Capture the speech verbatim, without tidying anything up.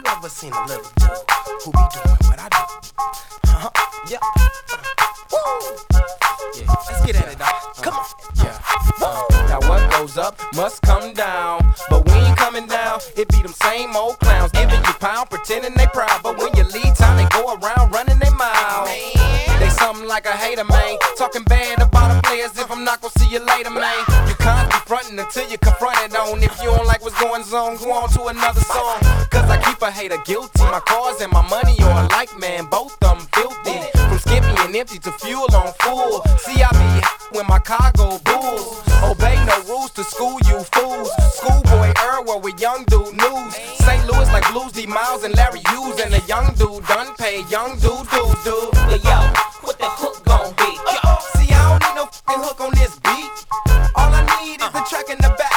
ever seen a little dude who be doing what I do? Uh-huh. Yeah. Woo. Yeah. Let's get at it, dog. Come on. Yeah. Woo. Now what goes up must come down, but we ain't coming down. It be them same old clowns giving you pound, pretending they proud, but when you leave town, they go around running their mouth. They something like a hater, man, talking bad about the players. If I'm not gonna see you later, man, you can't be frontin' until you confront it on. If you don't like what's going on, go on to another song. Cause I keep a hater guilty. My cars and my money are alike, man, both of them filthy. From skimpy and empty to fuel on full. See, I be when my cargo bulls. Obey no rules to school you fools. Schoolboy Earl with young dude news. Saint Louis like Blues, D Miles and Larry Hughes. And the young dude done paid young dude dudes, dude. Yo, yo, what the hook gon' be? Uh-oh. See, I don't need no fucking hook on this beat. All I need is the track in the back.